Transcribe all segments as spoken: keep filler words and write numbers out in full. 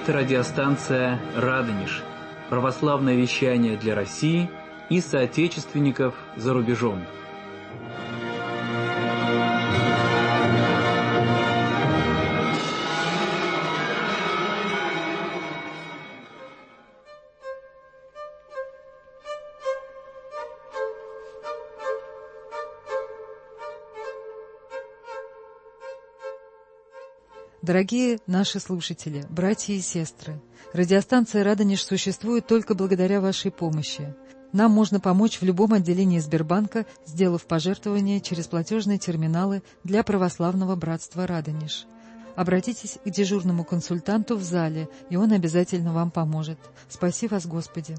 Это радиостанция «Радонеж», православное вещание для России и соотечественников за рубежом. Дорогие наши слушатели, братья и сестры, радиостанция «Радонеж» существует только благодаря вашей помощи. Нам можно помочь в любом отделении Сбербанка, сделав пожертвование через платежные терминалы для православного братства «Радонеж». Обратитесь к дежурному консультанту в зале, и он обязательно вам поможет. Спаси вас, Господи!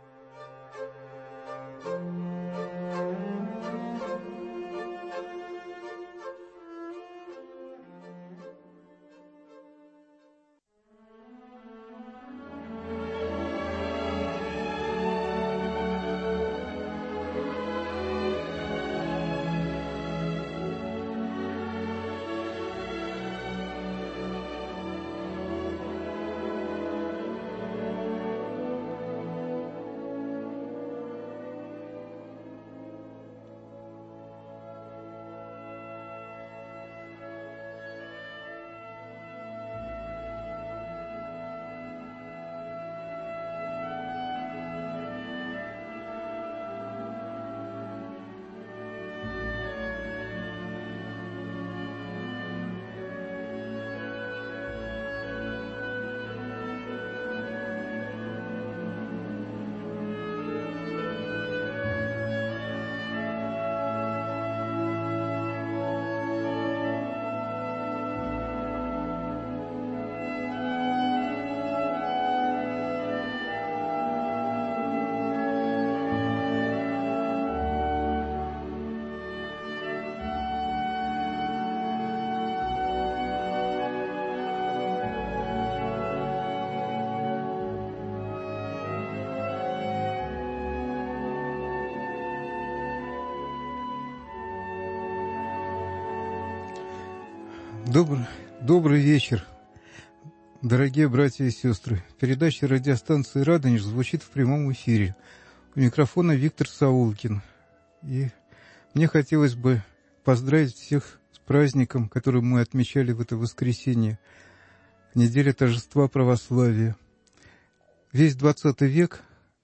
Добрый, добрый вечер, дорогие братья и сестры. Передача радиостанции «Радонеж» звучит в прямом эфире. У микрофона Виктор Саулкин. И мне хотелось бы поздравить всех с праздником, который мы отмечали в это воскресенье, неделя торжества православия. Весь двадцатый век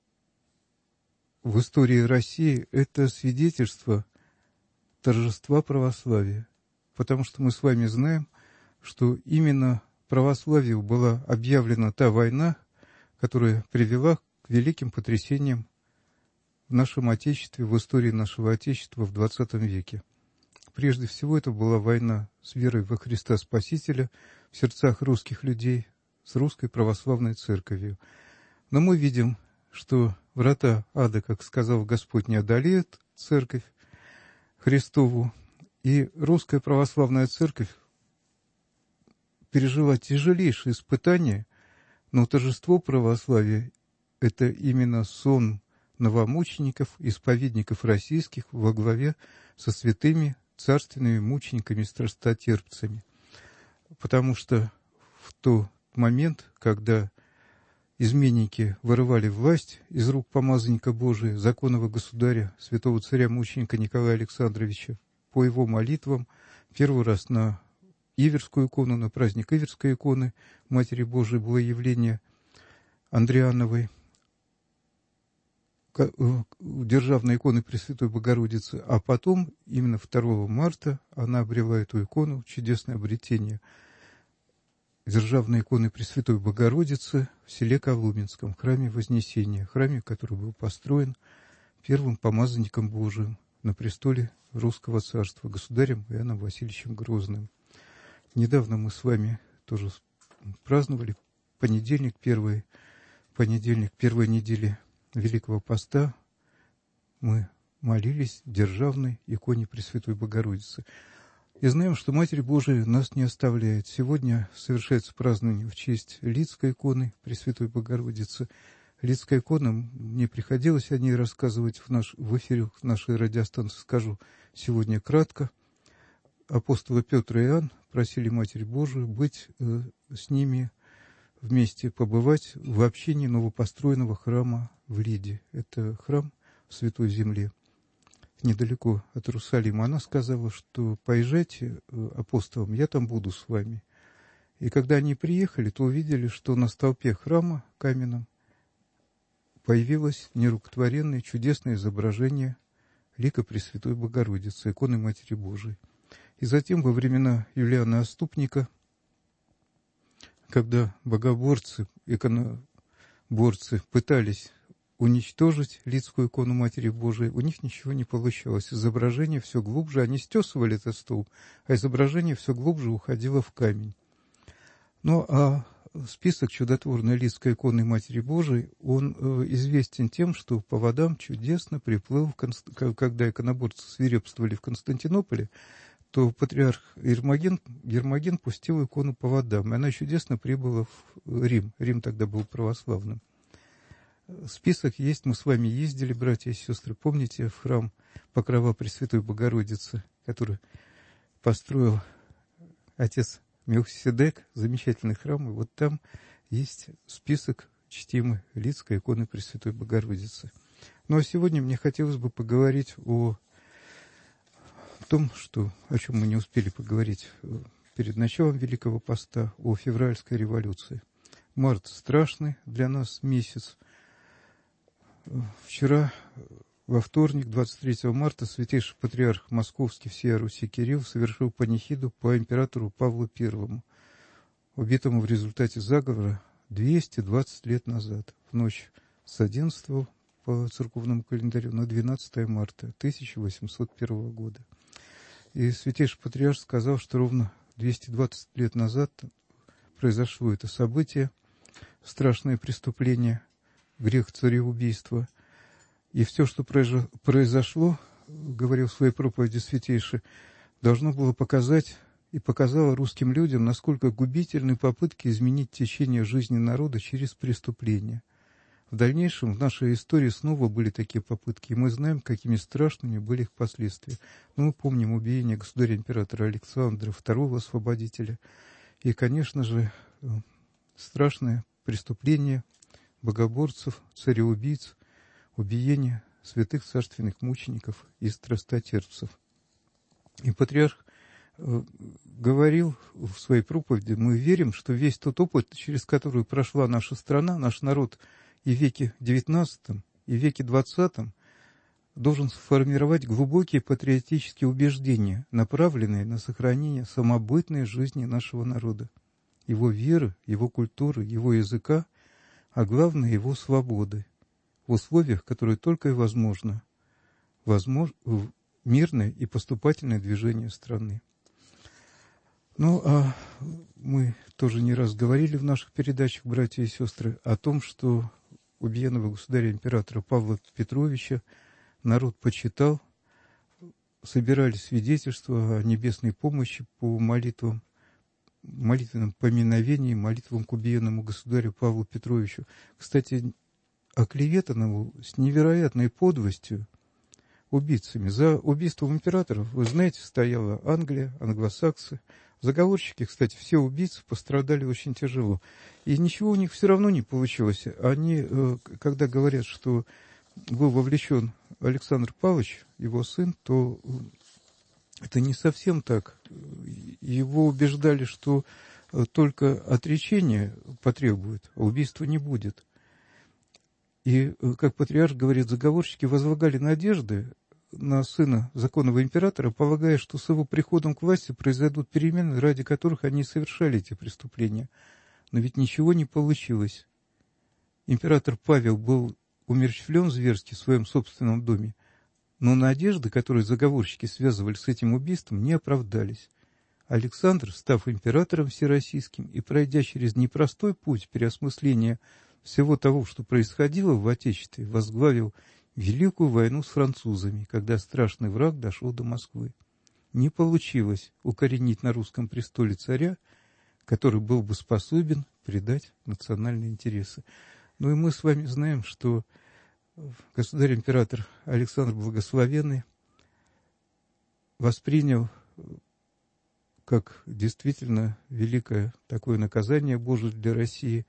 в истории России – это свидетельство торжества православия. Потому что мы с вами знаем, что именно православию была объявлена та война, которая привела к великим потрясениям в нашем Отечестве, в истории нашего Отечества в двадцатом веке. Прежде всего, это была война с верой во Христа Спасителя в сердцах русских людей с русской православной церковью. Но мы видим, что врата ада, как сказал Господь, не одолеют церковь Христову. И русская православная церковь пережила тяжелейшие испытания, но торжество православия – это именно сон новомучеников, исповедников российских во главе со святыми царственными мучениками, страстотерпцами. Потому что в тот момент, когда изменники вырывали власть из рук помазанника Божия, законного государя, святого царя-мученика Николая Александровича, по его молитвам, первый раз на Иверскую икону, на праздник Иверской иконы Матери Божией было явление Андриановой, державной иконы Пресвятой Богородицы, а потом, именно второго марта, она обрела эту икону, чудесное обретение державной иконы Пресвятой Богородицы в селе Коломенском, в храме Вознесения, храме, который был построен первым помазанником Божиим на престоле Русского царства, государем Иоанном Васильевичем Грозным. Недавно мы с вами тоже праздновали понедельник, первый понедельник первой недели Великого Поста. Мы молились державной иконе Пресвятой Богородицы. И знаем, что Матерь Божия нас не оставляет. Сегодня совершается празднование в честь Лидской иконы Пресвятой Богородицы. Лидская икона, мне приходилось о ней рассказывать в, наш, в эфире нашей радиостанции, скажу сегодня кратко. Апостолы Петр и Иоанн просили Матерь Божию быть э, с ними вместе побывать в общине новопостроенного храма в Лиде. Это храм в Святой Земле, недалеко от Иерусалима. Она сказала, что поезжайте апостолам, я там буду с вами. И когда они приехали, то увидели, что на столпе храма каменном появилось нерукотворенное чудесное изображение лика Пресвятой Богородицы, иконы Матери Божией. И затем, во времена Юлиана Отступника, когда богоборцы, иконоборцы пытались уничтожить лидскую икону Матери Божией, у них ничего не получалось. Изображение все глубже, они стесывали этот столб, а изображение все глубже уходило в камень. Ну, а список чудотворной лидской иконы Матери Божией, он э, известен тем, что по водам чудесно приплыл, в Конст... когда иконоборцы свирепствовали в Константинополе, то патриарх Ермоген, Ермоген пустил икону по водам, и она чудесно прибыла в Рим. Рим тогда был православным. Список есть, мы с вами ездили, братья и сестры, помните, в храм Покрова Пресвятой Богородицы, который построил отец Мелхиседек, замечательный храм, и вот там есть список чтимой лидской иконы Пресвятой Богородицы. Ну а сегодня мне хотелось бы поговорить о том, что, о чем мы не успели поговорить перед началом Великого Поста, о февральской революции. Март страшный для нас месяц. Вчера, во вторник, двадцать третьего марта, святейший патриарх Московский всея Руси Кирилл совершил панихиду по императору Павлу Первому, убитому в результате заговора двести двадцать лет назад, в ночь с одиннадцатого по церковному календарю на двенадцатое марта тысяча восемьсот первого года. И святейший патриарх сказал, что ровно двести двадцать лет назад произошло это событие, страшное преступление, грех цареубийства. И все, что произошло, говорил в своей проповеди святейший, должно было показать и показало русским людям, насколько губительны попытки изменить течение жизни народа через преступления. В дальнейшем в нашей истории снова были такие попытки, и мы знаем, какими страшными были их последствия. Но мы помним убиение государя-императора Александра, второго освободителя, и, конечно же, страшное преступление богоборцев, цареубийц, убиение святых царственных мучеников и страстотерпцев. И патриарх э, говорил в своей проповеди, мы верим, что весь тот опыт, через который прошла наша страна, наш народ и в веке девятнадцатом, и в веке двадцатом, должен сформировать глубокие патриотические убеждения, направленные на сохранение самобытной жизни нашего народа, его веры, его культуры, его языка, а главное, его свободы, в условиях, которые только и возможно, возможно мирное и поступательное движение страны. Ну, а мы тоже не раз говорили в наших передачах, братья и сестры, о том, что убиенного государя-императора Павла Петровича народ почитал, собирали свидетельства о небесной помощи по молитвам, молитвенном поминовении, молитвам к убиенному государю Павлу Петровичу. Кстати, оклеветанному с невероятной подлостью убийцами. За убийством императоров, вы знаете, стояла Англия, англосаксы. Заговорщики, кстати, все убийцы пострадали очень тяжело. И ничего у них все равно не получилось. Они, когда говорят, что был вовлечен Александр Павлович, его сын, то это не совсем так. Его убеждали, что только отречение потребует, а убийства не будет. И, как патриарх говорит, заговорщики возлагали надежды на сына законного императора, полагая, что с его приходом к власти произойдут перемены, ради которых они совершали эти преступления. Но ведь ничего не получилось. Император Павел был умерщвлен зверски в своем собственном доме, но надежды, которые заговорщики связывали с этим убийством, не оправдались. Александр, став императором всероссийским и пройдя через непростой путь переосмысления всего того, что происходило в Отечестве, возглавил Великую войну с французами, когда страшный враг дошел до Москвы. Не получилось укоренить на русском престоле царя, который был бы способен предать национальные интересы. Ну и мы с вами знаем, что государь-император Александр Благословенный воспринял как действительно великое такое наказание Божие для России.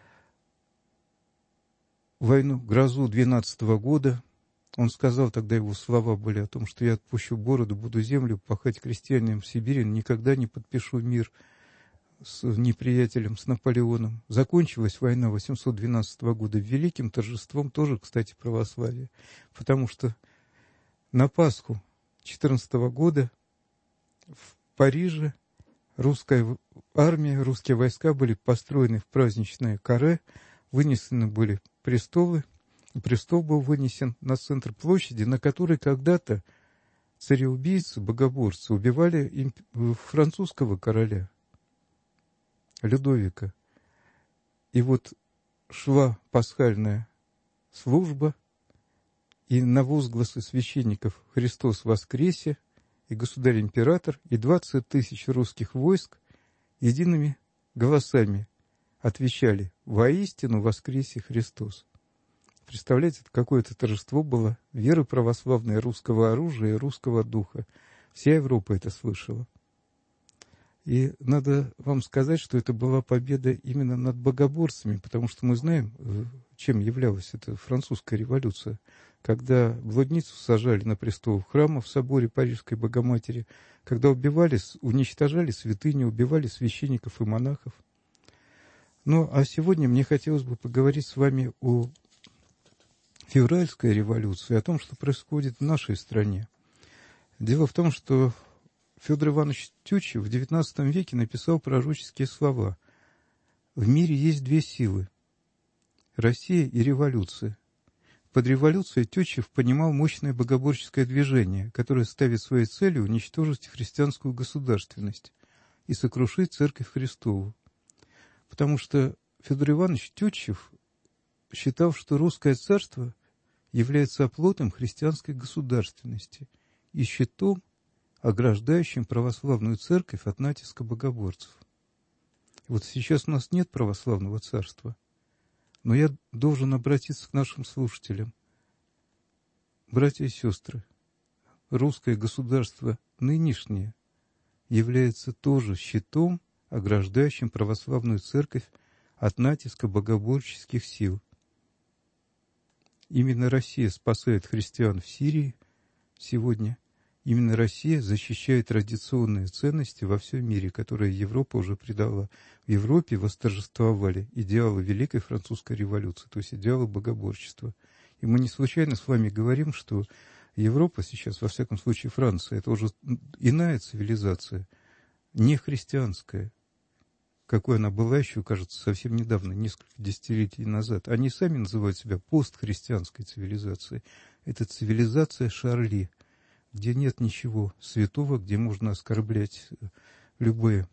Войну, грозу двенадцатого года, он сказал, тогда его слова были о том, что я отпущу бороду, буду землю пахать крестьянам в Сибири, никогда не подпишу мир с неприятелем, с Наполеоном. Закончилась война восемьсот двенадцатого года великим торжеством тоже, кстати, православия, потому что на Пасху четырнадцатого года в Париже русская армия, русские войска были построены в праздничное каре, вынесены были престолы, престол был вынесен на центр площади, на которой когда-то цареубийцы, богоборцы убивали имп... французского короля Людовика. И вот шла пасхальная служба, и на возгласы священников «Христос воскресе!» и государь-император, и двадцать тысяч русских войск едиными голосами отвечали: «Воистину воскресе Христос». Представляете, это какое-то торжество было веры православной, русского оружия и русского духа. Вся Европа это слышала. И надо вам сказать, что это была победа именно над богоборцами, потому что мы знаем, чем являлась эта французская революция, когда блудницу сажали на престол храма в соборе Парижской Богоматери, когда убивали, уничтожали святыни, убивали священников и монахов. Ну, а сегодня мне хотелось бы поговорить с вами о февральской революции, о том, что происходит в нашей стране. Дело в том, что Федор Иванович Тютчев в девятнадцатом веке написал пророческие слова: «В мире есть две силы – Россия и революция». Под революцией Тютчев понимал мощное богоборческое движение, которое ставит своей целью уничтожить христианскую государственность и сокрушить Церковь Христову. Потому что Федор Иванович Тютчев считал, что русское царство является оплотом христианской государственности и щитом, ограждающим православную церковь от натиска богоборцев. Вот сейчас у нас нет православного царства, но я должен обратиться к нашим слушателям. Братья и сестры, русское государство нынешнее является тоже щитом, ограждающим православную церковь от натиска богоборческих сил. Именно Россия спасает христиан в Сирии сегодня. Именно Россия защищает традиционные ценности во всем мире, которые Европа уже предала. В Европе восторжествовали идеалы Великой Французской революции, то есть идеалы богоборчества. И мы не случайно с вами говорим, что Европа сейчас, во всяком случае Франция, это уже иная цивилизация, не христианская, какой она была еще, кажется, совсем недавно, несколько десятилетий назад. Они сами называют себя постхристианской цивилизацией. Это цивилизация Шарли, где нет ничего святого, где можно оскорблять любые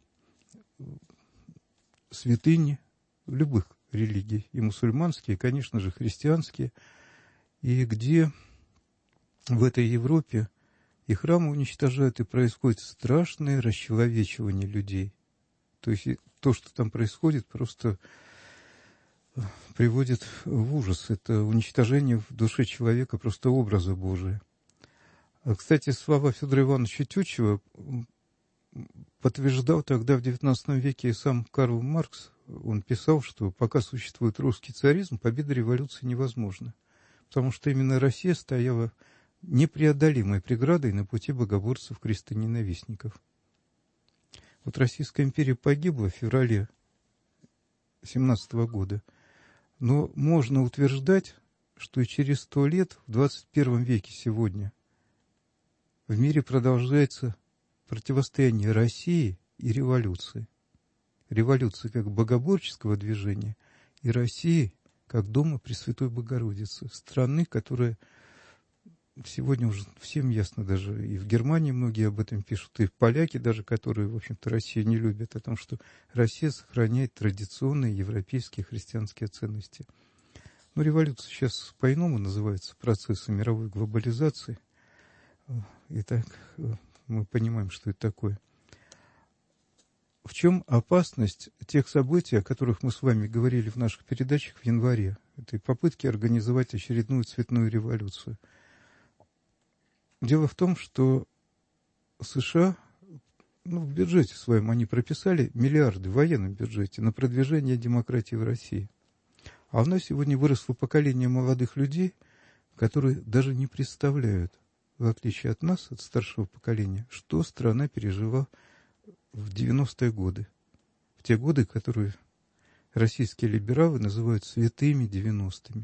святыни любых религий, и мусульманские, и, конечно же, христианские, и где в этой Европе и храмы уничтожают, и происходит страшное расчеловечивание людей. То есть то, что там происходит, просто приводит в ужас. Это уничтожение в душе человека просто образа Божия. Кстати, слова Федора Ивановича Тютчева подтверждал тогда в девятнадцатом веке и сам Карл Маркс. Он писал, что пока существует русский царизм, победа революции невозможна, потому что именно Россия стояла непреодолимой преградой на пути богоборцев-крестоненавистников. Вот Российская империя погибла в феврале семнадцатого года, но можно утверждать, что и через сто лет, в двадцать первом веке сегодня, в мире продолжается противостояние России и революции. Революции как богоборческого движения и России как дома Пресвятой Богородицы. Страны, которая сегодня уже всем ясно, даже и в Германии многие об этом пишут, и поляки даже, которые, в общем-то, Россию не любят, о том, что Россия сохраняет традиционные европейские христианские ценности. Но революция сейчас по-иному называется процессом мировой глобализации. Итак, мы понимаем, что это такое. В чем опасность тех событий, о которых мы с вами говорили в наших передачах в январе, этой попытки организовать очередную цветную революцию? Дело в том, что США ну, в бюджете своем они прописали миллиарды в военном бюджете на продвижение демократии в России. А у нас сегодня выросло поколение молодых людей, которые даже не представляют, в отличие от нас, от старшего поколения, что страна пережила в девяностые годы. В те годы, которые российские либералы называют святыми девяностыми.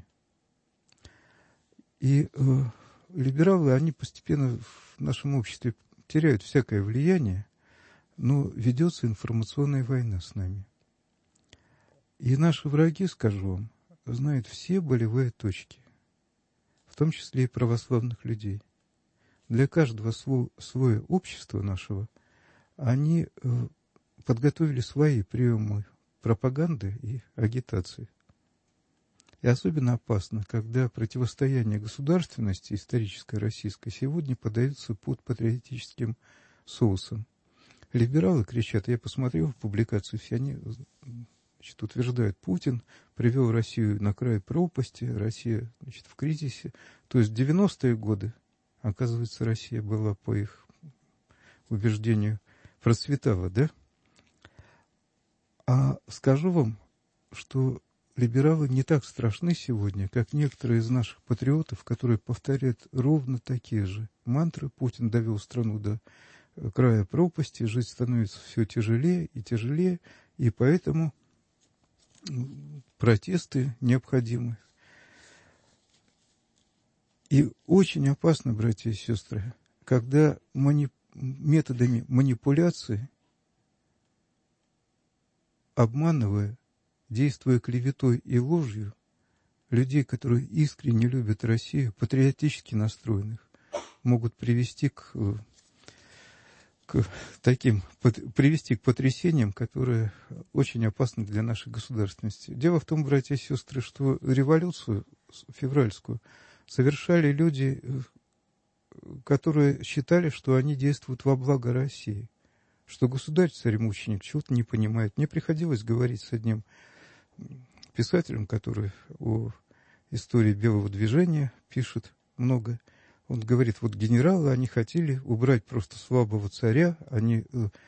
И э, либералы, они постепенно в нашем обществе теряют всякое влияние, но ведется информационная война с нами. И наши враги, скажу вам, знают все болевые точки, в том числе и православных людей. Для каждого сло, слоя общества нашего они э, подготовили свои приемы пропаганды и агитации. И особенно опасно, когда противостояние государственности исторической российской сегодня подается под патриотическим соусом. Либералы кричат, я посмотрел публикацию, все они, значит, утверждают, Путин привел Россию на край пропасти, Россия, значит, в кризисе. То есть в девяностые годы, оказывается, Россия была, по их убеждению, процветала, да? А скажу вам, что либералы не так страшны сегодня, как некоторые из наших патриотов, которые повторяют ровно такие же мантры. Путин довел страну до края пропасти, жить становится все тяжелее и тяжелее, и поэтому протесты необходимы. И очень опасно, братья и сестры, когда мани... методами манипуляции, обманывая, действуя клеветой и ложью, людей, которые искренне любят Россию, патриотически настроенных, могут привести к, к таким, привести к потрясениям, которые очень опасны для нашей государственности. Дело в том, братья и сестры, что революцию февральскую совершали люди, которые считали, что они действуют во благо России, что государь-царь-мученик чего-то не понимает. Мне приходилось говорить с одним писателем, который о истории белого движения пишет много. Он говорит, вот генералы, они хотели убрать просто слабого царя, они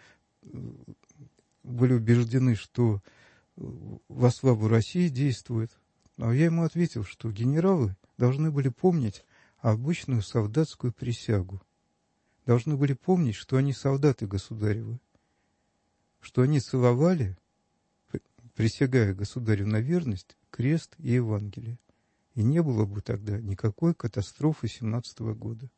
были убеждены, что во славу России действует. А я ему ответил, что генералы должны были помнить обычную солдатскую присягу. Должны были помнить, что они солдаты государевы, что они целовали, присягая государю на верность, крест и Евангелие. И не было бы тогда никакой катастрофы семнадцатого года.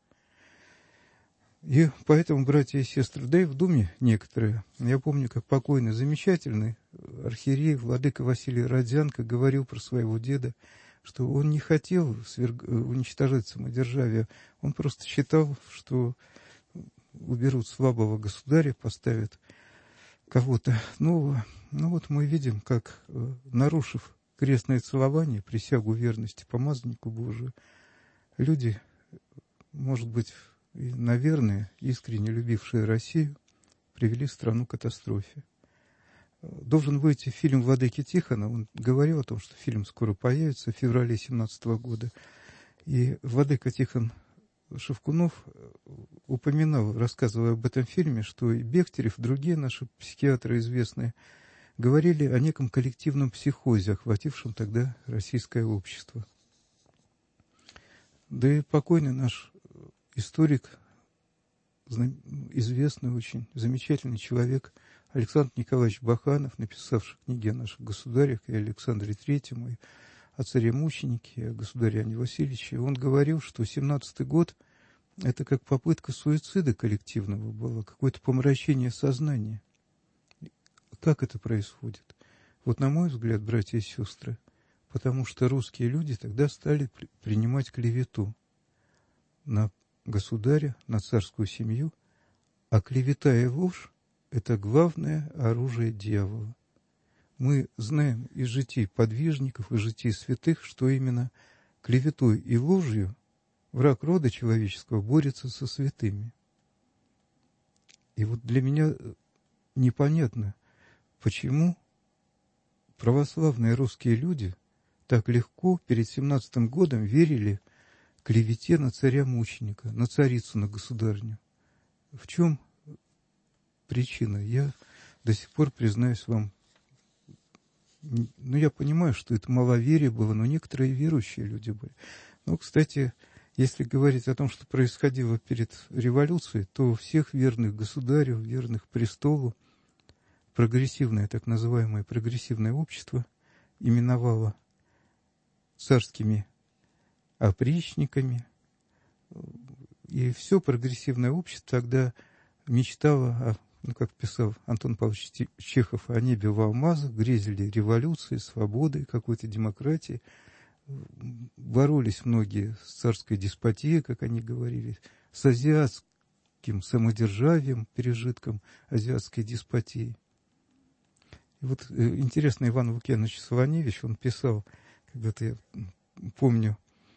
И поэтому, братья и сестры, да и в Думе некоторые, я помню, как покойный, замечательный архиерей владыка Василий Родзянко говорил про своего деда, что он не хотел сверг... уничтожать самодержавие, он просто считал, что уберут слабого государя, поставят кого-то нового. Ну вот мы видим, как, нарушив крестное целование, присягу верности помазаннику Божию, люди, может быть, и, наверное, искренне любившие Россию, привели страну к катастрофе. Должен выйти фильм «Владыки Тихона». Он говорил о том, что фильм скоро появится в феврале семнадцатого года. И владыка Тихон Шевкунов упоминал, рассказывая об этом фильме, что и Бехтерев, другие наши психиатры известные, говорили о неком коллективном психозе, охватившем тогда российское общество. Да и покойный наш историк, известный очень, замечательный человек Александр Николаевич Баханов, написавший книги о наших государях, и Александре Третьем, и о царе-мученике, и о государе Иоанне Васильевиче, он говорил, что семнадцатый год – это как попытка суицида коллективного было, какое-то помрачение сознания. Как это происходит? Вот на мой взгляд, братья и сестры, потому что русские люди тогда стали при- принимать клевету на государя, на царскую семью, а клевета и ложь – это главное оружие дьявола. Мы знаем из житий подвижников, из житий святых, что именно клеветой и ложью враг рода человеческого борется со святыми. И вот для меня непонятно, почему православные русские люди так легко перед семнадцатым годом верили клевете на царя-мученика, на царицу, на государню. В чем причина, я до сих пор, признаюсь вам, ну, я понимаю, что это маловерие было, но некоторые верующие люди были. Ну, кстати, если говорить о том, что происходило перед революцией, то всех верных государю, верных престолу, прогрессивное, так называемое прогрессивное общество именовало царскими опричниками. И все прогрессивное общество тогда мечтало, о, ну, как писал Антон Павлович Чехов, о небе в алмазах, грезили революции, свободы, какой-то демократии. Боролись многие с царской деспотией, как они говорили, с азиатским самодержавием, пережитком азиатской деспотии. И вот интересно, Иван Лукьянович Солоневич, он писал, когда-то я помню,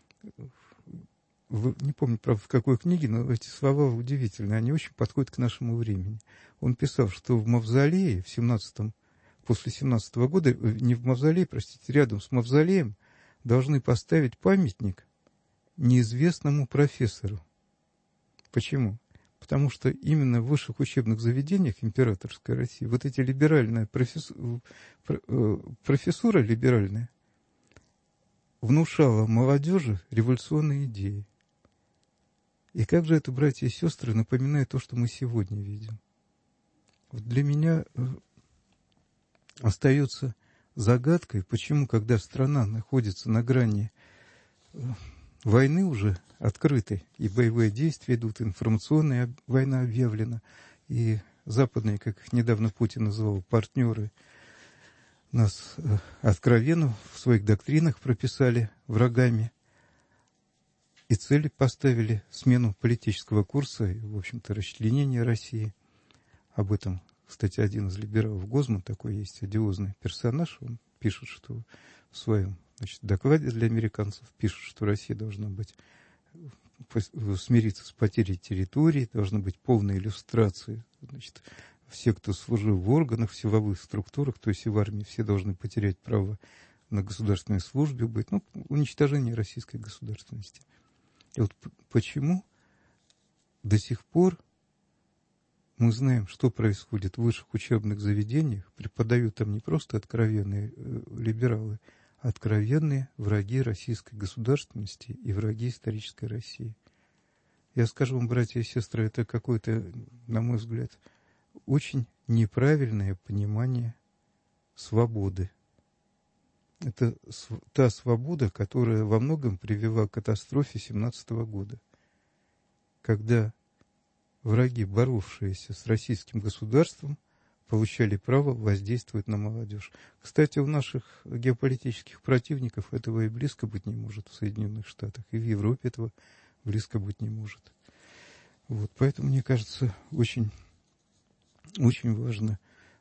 в, не помню, правда, в какой книге, но эти слова удивительные, они очень подходят к нашему времени. Он писал, что в мавзолее в семнадцатом, после семнадцатого года, не в мавзолее, простите, рядом с мавзолеем должны поставить памятник неизвестному профессору. Почему? Потому что именно в высших учебных заведениях императорской России вот эти либеральная профессура, профессура либеральная внушала молодежи революционные идеи. И как же это, братья и сестры, напоминает то, что мы сегодня видим. Вот для меня остается загадкой, почему, когда страна находится на грани войны уже открытой, и боевые действия идут, информационная война объявлена, и западные, как их недавно Путин называл, партнеры, нас откровенно в своих доктринах прописали врагами, и цели поставили смену политического курса и, в общем-то, расчленение России. Об этом, кстати, один из либералов, Гозман, такой есть одиозный персонаж, он пишет, что в своем, значит, докладе для американцев пишет, что Россия должна быть, смириться с потерей территории, должна быть полная иллюстрация, значит, все, кто служил в органах, в силовых структурах, то есть и в армии, все должны потерять право на государственной службе быть, ну, уничтожение российской государственности. И вот почему до сих пор мы знаем, что происходит в высших учебных заведениях, преподают там не просто откровенные э, либералы, а откровенные враги российской государственности и враги исторической России. Я скажу вам, братья и сестры, это какое-то, на мой взгляд, очень неправильное понимание свободы. Это та свобода, которая во многом привела к катастрофе семнадцатого года, когда враги, боровшиеся с российским государством, получали право воздействовать на молодежь. Кстати, у наших геополитических противников этого и близко быть не может в Соединенных Штатах, и в Европе этого близко быть не может. Вот, поэтому, мне кажется, очень, очень важно,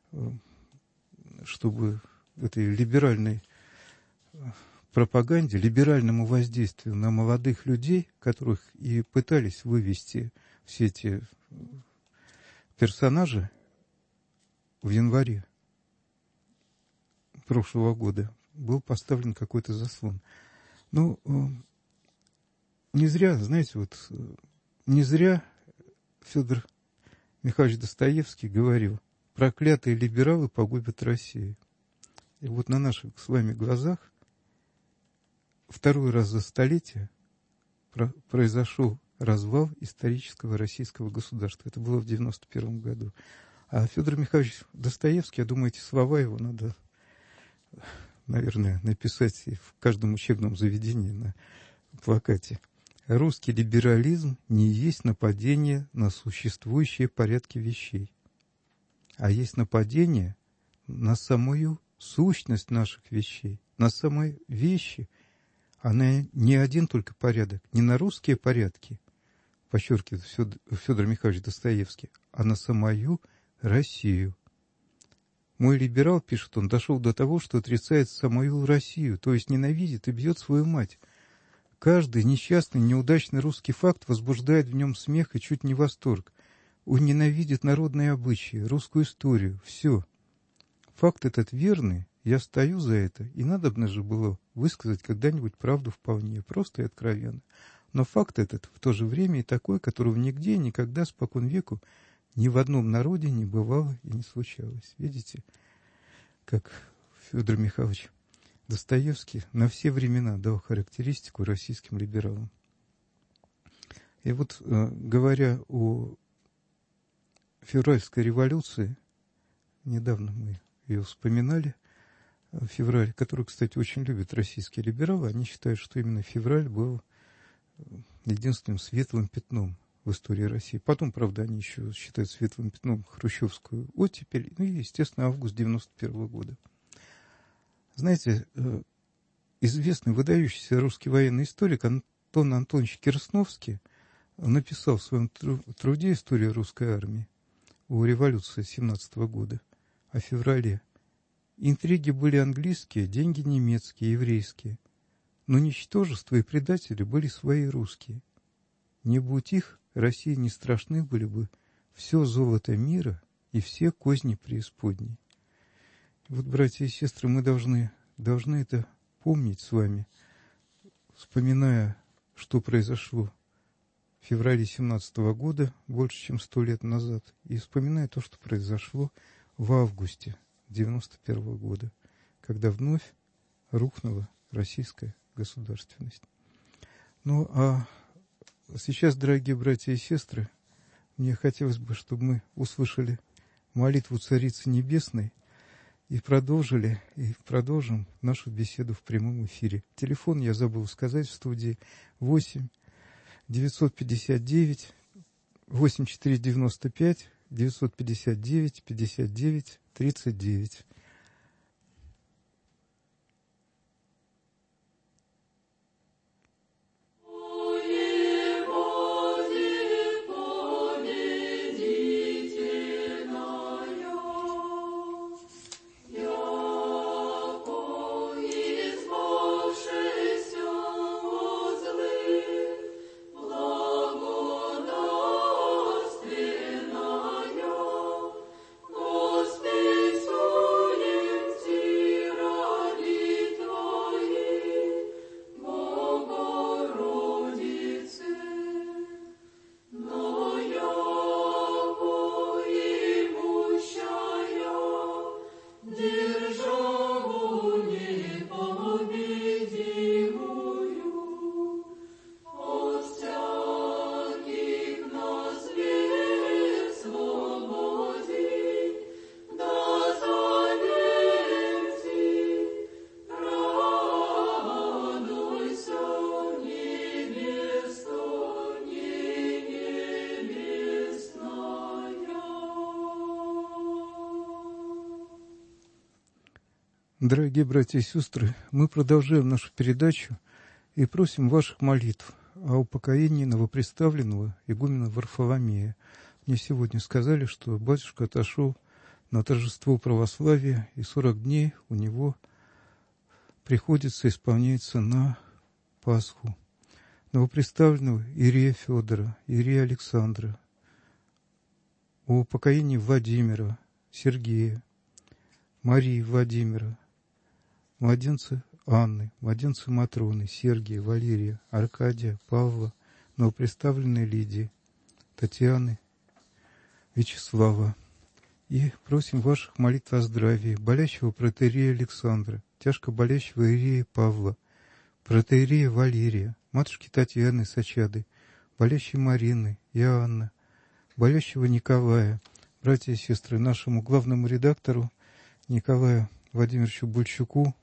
чтобы этой либеральной пропаганде, либеральному воздействию на молодых людей, которых и пытались вывести все эти персонажи в январе прошлого года, был поставлен какой-то заслон. Ну, не зря, знаете, вот не зря Федор Михайлович Достоевский говорил: проклятые либералы погубят Россию. И вот на наших с вами глазах второй раз за столетие произошел развал исторического российского государства. Это было в девяносто первом году. А Федор Михайлович Достоевский, я думаю, эти слова его надо, наверное, написать в каждом учебном заведении на плакате. Русский либерализм не есть нападение на существующие порядки вещей, а есть нападение на самую сущность наших вещей, на самые вещи, а на не один только порядок, не на русские порядки, подчеркивает Федор Михайлович Достоевский, а на самую Россию. Мой либерал, пишет он, дошел до того, что отрицает самую Россию, то есть ненавидит и бьет свою мать. Каждый несчастный, неудачный русский факт возбуждает в нем смех и чуть не восторг. Он ненавидит народные обычаи, русскую историю, все. Факт этот верный, я стою за это, и надобно же было высказать когда-нибудь правду вполне, просто и откровенно. Но факт этот в то же время и такой, которого нигде и никогда спокон веку Ни в одном народе не бывало и не случалось. Видите, как Федор Михайлович Достоевский на все времена дал характеристику российским либералам. И вот, говоря о февральской революции, недавно мы ее вспоминали, февраль, который, кстати, очень любят российские либералы, они считают, что именно февраль был единственным светлым пятном в истории России. Потом, правда, они еще считают светлым пятном хрущевскую оттепель, ну и, естественно, август девяносто первого года. Знаете, известный, выдающийся русский военный историк Антон Антонович Керсновский написал в своем труде «История русской армии» о революции семнадцатого года, о феврале. Интриги были английские, деньги немецкие, еврейские. Но ничтожества и предатели были свои русские. Не будь их, России не страшны были бы все золото мира и все козни преисподней. И вот, братья и сестры, мы должны, должны это помнить с вами, вспоминая, что произошло в феврале семнадцатого года, больше чем сто лет назад, и вспоминая то, что произошло в августе девяносто первого года, когда вновь рухнула российская государственность. Ну, а сейчас, дорогие братья и сестры, мне хотелось бы, чтобы мы услышали молитву Царицы Небесной и продолжили, и продолжим нашу беседу в прямом эфире. Телефон я забыл сказать в студии восемь девятьсот пятьдесят девять восемь четыре девяносто пять девятьсот пятьдесят девять пятьдесят девять тридцать девять. Дорогие братья и сестры, мы продолжаем нашу передачу и просим ваших молитв о упокоении новоприставленного игумена Варфоломея. Мне сегодня сказали, что батюшка отошел на торжество православия, и сорок дней у него приходится, исполняется на Пасху. Новоприставленного Иерея Федора, Иерея Александра, о упокоении Владимира, Сергея, Марии Владимира, младенца Анны, младенца Матроны, Сергия, Валерия, Аркадия, Павла, новоприставленной Лидии, Татьяны, Вячеслава. И просим ваших молитв о здравии болящего протоиерея Александра, тяжко болящего иерея Павла, протоиерея Валерия, матушки Татьяны Сачады, болящей Марины, Иоанна, болящего Николая, братья и сестры, нашему главному редактору Николаю Владимировичу Бульчуку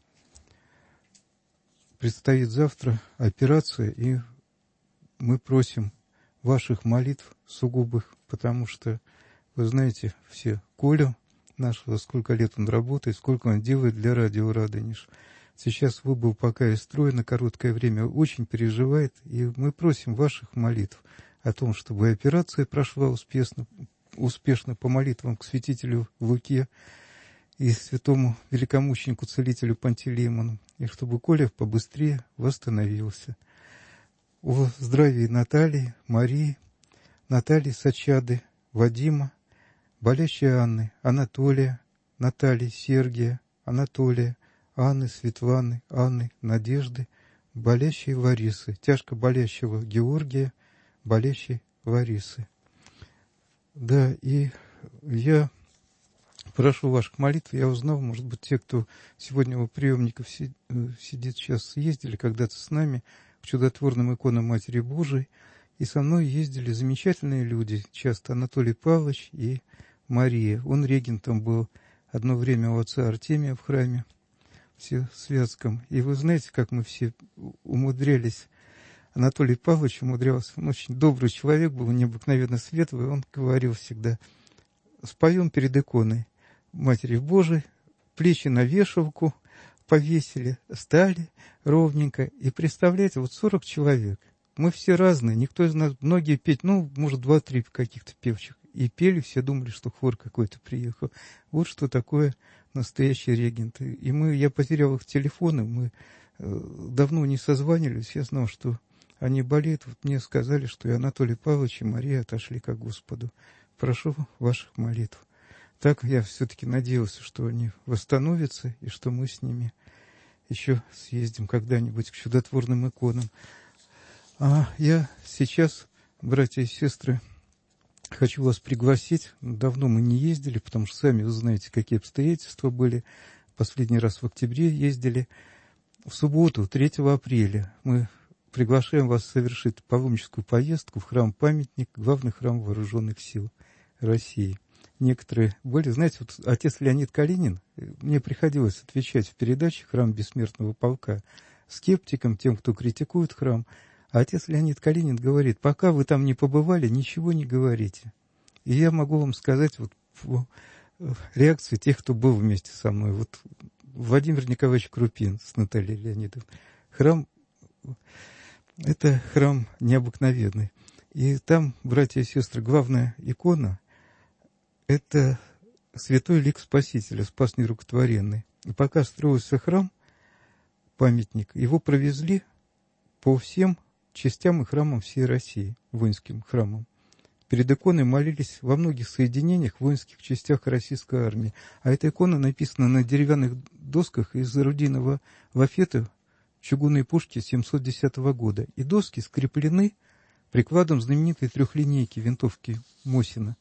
предстоит завтра операция, и мы просим ваших молитв сугубых, потому что, вы знаете, все, Колю нашего, сколько лет он работает, сколько он делает для радио «Радонеж». Сейчас выбыл пока из строя на короткое время, очень переживает, и мы просим ваших молитв о том, чтобы операция прошла успешно, успешно по молитвам к святителю Луке и святому великомученику-целителю Пантелеймону, и чтобы Коля побыстрее восстановился. О здравии Натальи, Марии, Натальи Сачады, Вадима, болящей Анны, Анатолия, Натальи, Сергия, Анатолия, Анны, Светланы, Анны, Надежды, болящей Ларисы, тяжко болящего Георгия, болящей Ларисы. Да, и я прошу ваших молитв. Я узнал, может быть, те, кто сегодня у приемников сидит сейчас, съездили когда-то с нами к чудотворным иконам Матери Божией, и со мной ездили замечательные люди, часто Анатолий Павлович и Мария. Он регентом был одно время у отца Артемия в храме Всесвятском. И вы знаете, как мы все умудрялись. Анатолий Павлович умудрялся, он очень добрый человек был, необыкновенно светлый, он говорил всегда: споем перед иконой Матери Божией, плечи на вешалку повесили, стали ровненько, и представляете, вот сорок человек, мы все разные, никто из нас, многие петь, ну, может, два-три каких-то певчих, и пели, все думали, что хор какой-то приехал. Вот что такое настоящий регент. И мы, я потерял их телефоны, мы давно не созванивались, я знал, что они болеют. Вот мне сказали, что и Анатолий Павлович, и Мария отошли ко Господу. Прошу ваших молитв. Так я все-таки надеялся, что они восстановятся, и что мы с ними еще съездим когда-нибудь к чудотворным иконам. А я сейчас, братья и сестры, хочу вас пригласить. Давно мы не ездили, потому что сами вы знаете, какие обстоятельства были. Последний раз в октябре ездили. В субботу, третьего апреля, мы приглашаем вас совершить паломническую поездку в храм-памятник, главный храм Вооруженных сил России. Некоторые были, знаете, вот отец Леонид Калинин, мне приходилось отвечать в передаче «Храм Бессмертного полка» скептикам, тем, кто критикует храм. А отец Леонид Калинин говорит: пока вы там не побывали, ничего не говорите. И я могу вам сказать вот по реакции тех, кто был вместе со мной. Вот Владимир Николаевич Крупин с Натальей Леонидовной. Храм – это храм необыкновенный. И там, братья и сестры, главная икона – это святой лик Спасителя, Спас нерукотворенный. И пока строился храм, памятник, его провезли по всем частям и храмам всей России, воинским храмам. Перед иконой молились во многих соединениях, в воинских частях российской армии. А эта икона написана на деревянных досках из орудийного лафета чугунной пушки семьсот десятого года. И доски скреплены прикладом знаменитой трехлинейки винтовки Мосина.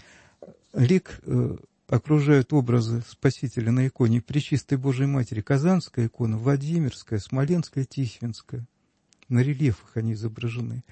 Лик э, окружают образы Спасителя на иконе Пречистой Божией Матери. Казанская икона, Владимирская, Смоленская, Тихвинская. На рельефах они изображены.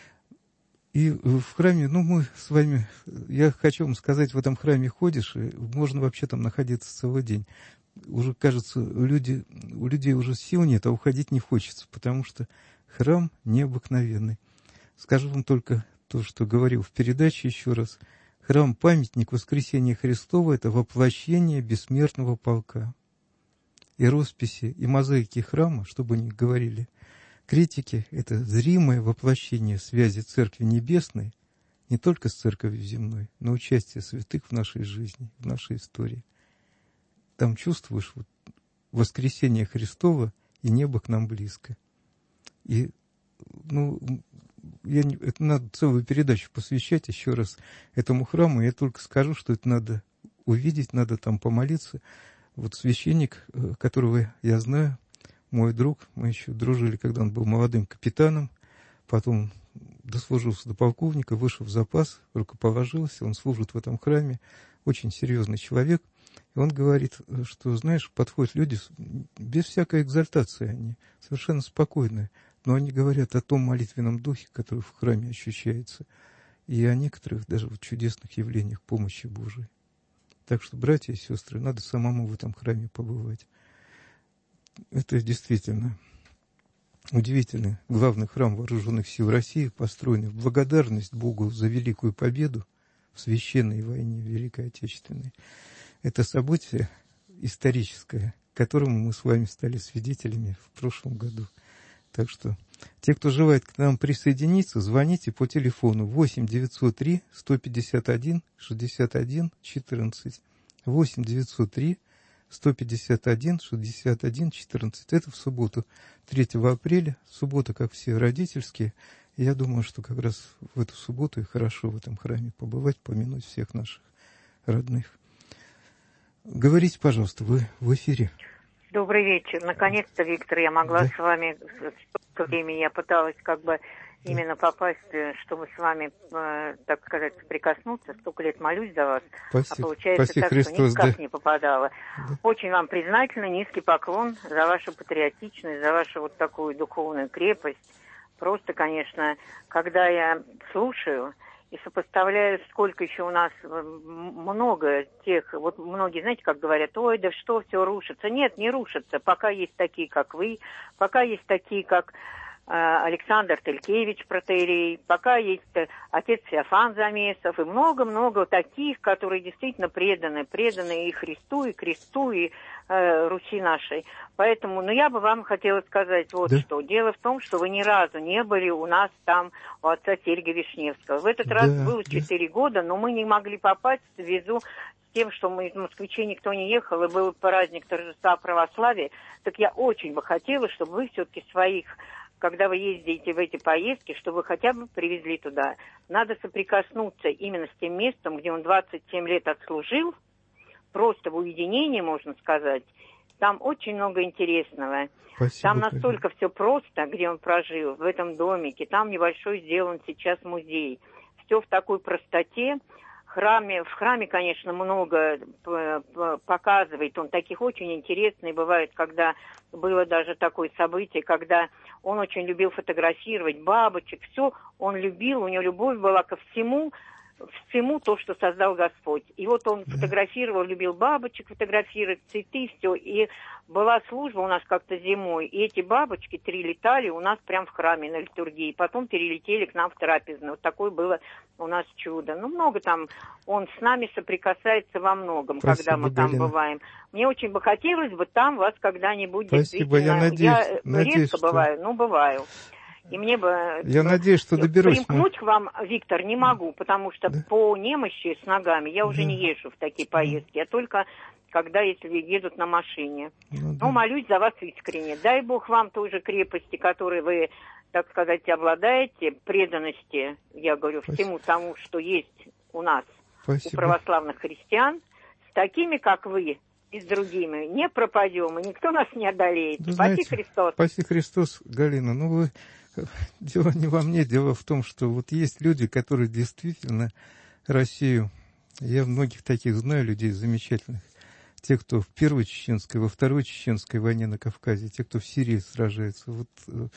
И в храме, ну, мы с вами, я хочу вам сказать, в этом храме ходишь, и можно вообще там находиться целый день. Уже, кажется, люди, у людей уже сил нет, а уходить не хочется, потому что храм необыкновенный. Скажу вам только то, что говорил в передаче еще раз. Храм-памятник Воскресения Христова – это воплощение бессмертного полка. И росписи, и мозаики храма, чтобы они говорили, критики – это зримое воплощение связи Церкви Небесной не только с Церковью Земной, но участие святых в нашей жизни, в нашей истории. Там чувствуешь вот воскресение Христова, и небо к нам близко. И, ну, я не, это надо целую передачу посвящать еще раз этому храму. Я только скажу, что это надо увидеть, надо там помолиться. Вот священник, которого я знаю, мой друг, мы еще дружили, когда он был молодым капитаном, потом дослужился до полковника, вышел в запас, рукоположился, он служит в этом храме, очень серьезный человек. И он говорит, что, знаешь, подходят люди без всякой экзальтации, они совершенно спокойные, но они говорят о том молитвенном духе, который в храме ощущается, и о некоторых даже вот чудесных явлениях помощи Божией. Так что, братья и сестры, надо самому в этом храме побывать. Это действительно удивительный главный храм Вооруженных сил России, построенный в благодарность Богу за великую победу в священной войне Великой Отечественной. Это событие историческое, которому мы с вами стали свидетелями в прошлом году. Так что те, кто желает к нам присоединиться, звоните по телефону восемь девятьсот три сто пятьдесят один шестьдесят один четырнадцать. восемь девятьсот три сто пятьдесят один шестьдесят один четырнадцать. Это в субботу, третьего апреля. Суббота, как все, родительские. И я думаю, что как раз в эту субботу и хорошо в этом храме побывать, помянуть всех наших родных. Говорите, пожалуйста, вы в эфире. Добрый вечер. Наконец-то, Виктор, я могла Да. с вами столько времени, я пыталась как бы именно попасть, чтобы с вами, э, так сказать, прикоснуться. Столько лет молюсь за вас, Спасибо. а получается Спасибо, так, Христос, что никак да. не попадала. Да. Очень вам признательна, низкий поклон за вашу патриотичность, за вашу вот такую духовную крепость. Просто, конечно, когда я слушаю и сопоставляю, сколько еще у нас много тех, вот многие, знаете, как говорят, ой, да что, все рушится. Нет, не рушится, пока есть такие, как вы, пока есть такие, как э, Александр Телькевич, протоиерей, пока есть э, отец Феофан Замесов, и много-много таких, которые действительно преданы, преданы и Христу, и кресту, и э, Руси нашей. Поэтому, ну, я бы вам хотела сказать вот Да. что. Дело в том, что вы ни разу не были у нас там у отца Сергия Вишневского. В этот Да, раз было да. четыре года, но мы не могли попасть в связу с тем, что мы из москвичей никто не ехал, и был праздник торжества православия. Так я очень бы хотела, чтобы вы все-таки своих, когда вы ездите в эти поездки, чтобы вы хотя бы привезли туда. Надо соприкоснуться именно с тем местом, где он двадцать семь лет отслужил, просто в уединении, можно сказать. Там очень много интересного. Спасибо, Там настолько все просто, где он прожил, в этом домике. Там небольшой сделан сейчас музей. Все в такой простоте. В храме, в храме, конечно, много показывает. Он таких очень интересных бывает, когда было даже такое событие, когда он очень любил фотографировать бабочек. Все он любил, у него любовь была ко всему, всему то, что создал Господь. И вот он фотографировал, любил бабочек фотографировать, цветы, все. И была служба у нас как-то зимой, и эти бабочки три летали у нас прям в храме на литургии. Потом перелетели к нам в трапезную. Вот такое было у нас чудо. Ну, много там, он с нами соприкасается во многом, Спасибо, когда мы там Галина. бываем. Мне очень бы хотелось бы там вас когда-нибудь Спасибо, действительно... я надеюсь, Я надеюсь, редко что... бываю, но бываю. И мне бы... Я надеюсь, что доберусь. Примкнуть к вам, Виктор, не могу, потому что Да. по немощи с ногами я уже Да. не езжу в такие поездки, а только когда, если едут на машине. Ну, да. Ну, молюсь за вас искренне. Дай Бог вам тоже крепости, которые вы, так сказать, обладаете, преданности, я говорю, Спасибо. всему тому, что есть у нас, Спасибо. у православных христиан, с такими, как вы, и с другими. Не пропадем, и никто нас не одолеет. Да, Спаси знаете, Христос. Спаси Христос, Галина. Ну, вы... Дело не во мне, дело в том, что вот есть люди, которые действительно Россию, я многих таких знаю, людей замечательных, те, кто в Первой Чеченской, во Второй Чеченской войне на Кавказе, те, кто в Сирии сражается, вот,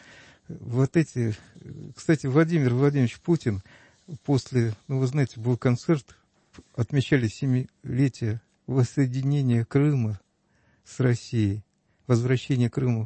вот эти... Кстати, Владимир Владимирович Путин после, ну, вы знаете, был концерт, отмечали семилетие воссоединения Крыма с Россией, возвращение Крыма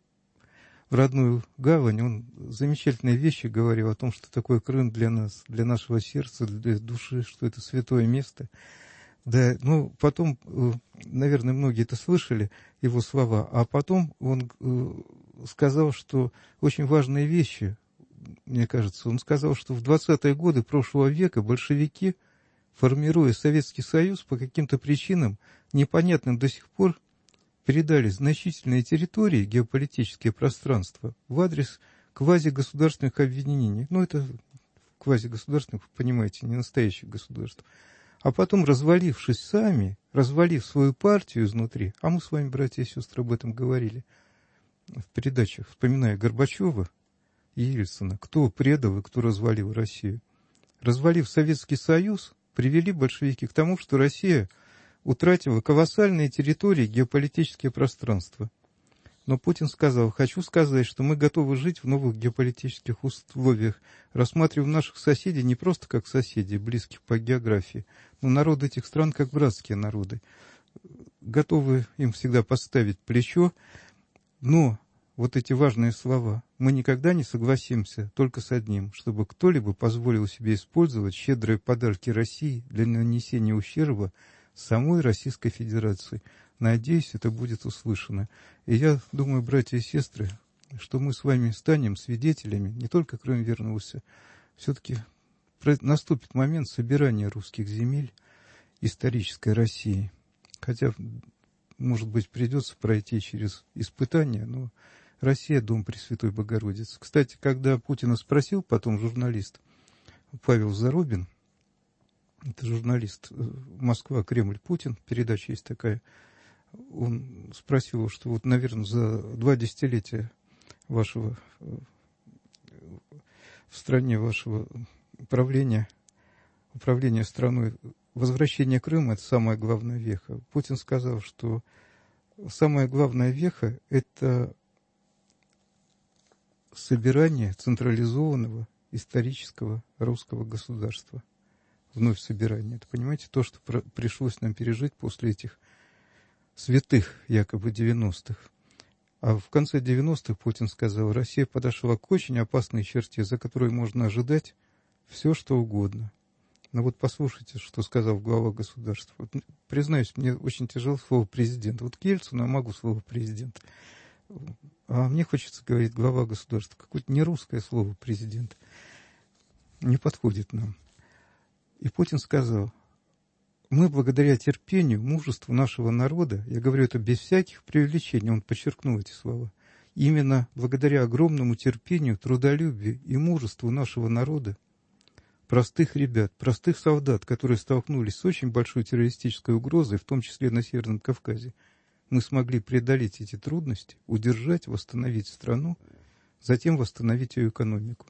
в родную гавань. Он замечательные вещи говорил о том, что такое Крым для нас, для нашего сердца, для души, что это святое место. Да, ну, потом, наверное, многие это слышали, его слова, а потом он сказал, что очень важные вещи, мне кажется, он сказал, что в двадцатые годы прошлого века большевики, формируя Советский Союз, по каким-то причинам, непонятным до сих пор, передали значительные территории, геополитические пространства, в адрес квазигосударственных объединений. Ну, это квазигосударственных, вы понимаете, не настоящих государств. А потом, развалившись сами, развалив свою партию изнутри, а мы с вами, братья и сестры, об этом говорили в передачах, вспоминая Горбачева и Ельцина, кто предал и кто развалил Россию. Развалив Советский Союз, привели большевики к тому, что Россия утратила колоссальные территории, геополитические пространства. Но Путин сказал, хочу сказать, что мы готовы жить в новых геополитических условиях, рассматриваем наших соседей не просто как соседей, близких по географии, но народы этих стран как братские народы. Готовы им всегда подставить плечо, но вот эти важные слова, мы никогда не согласимся только с одним, чтобы кто-либо позволил себе использовать щедрые подарки России для нанесения ущерба самой Российской Федерации. Надеюсь, это будет услышано. И я думаю, братья и сестры, что мы с вами станем свидетелями, не только Крым вернулся, все-таки наступит момент собирания русских земель исторической России. Хотя, может быть, придется пройти через испытания, но Россия — дом Пресвятой Богородицы. Кстати, когда Путина спросил потом журналист Павел Зарубин, это журналист «Москва, Кремль, Путин», передача есть такая, он спросил, что вот, наверное, за два десятилетия вашего в стране, вашего правления, управления страной, возвращение Крыма – это самая главная веха. Путин сказал, что самая главная веха – это собирание централизованного исторического русского государства. Вновь собирание. Это, понимаете, то, что про- пришлось нам пережить после этих святых, якобы, девяностых. А в конце девяностых Путин сказал, Россия подошла к очень опасной черте, за которой можно ожидать все, что угодно. Но вот послушайте, что сказал глава государства. Вот, признаюсь, мне очень тяжело слово «президент». Вот к Ельцину я могу слово «президент». А мне хочется говорить глава государства. Какое-то нерусское слово «президент». Не подходит нам. И Путин сказал, мы благодаря терпению, мужеству нашего народа, я говорю это без всяких преувеличений, он подчеркнул эти слова, именно благодаря огромному терпению, трудолюбию и мужеству нашего народа, простых ребят, простых солдат, которые столкнулись с очень большой террористической угрозой, в том числе на Северном Кавказе, мы смогли преодолеть эти трудности, удержать, восстановить страну, затем восстановить ее экономику.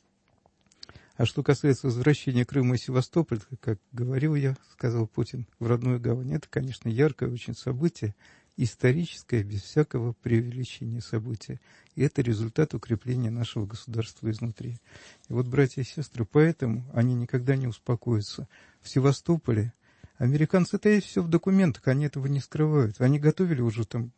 А что касается возвращения Крыма и Севастополя, как говорил я, сказал Путин, в родную гавань, это, конечно, яркое очень событие, историческое, без всякого преувеличения события. И это результат укрепления нашего государства изнутри. И вот, братья и сестры, поэтому они никогда не успокоятся. В Севастополе американцы, это есть все в документах, они этого не скрывают. Они готовили уже там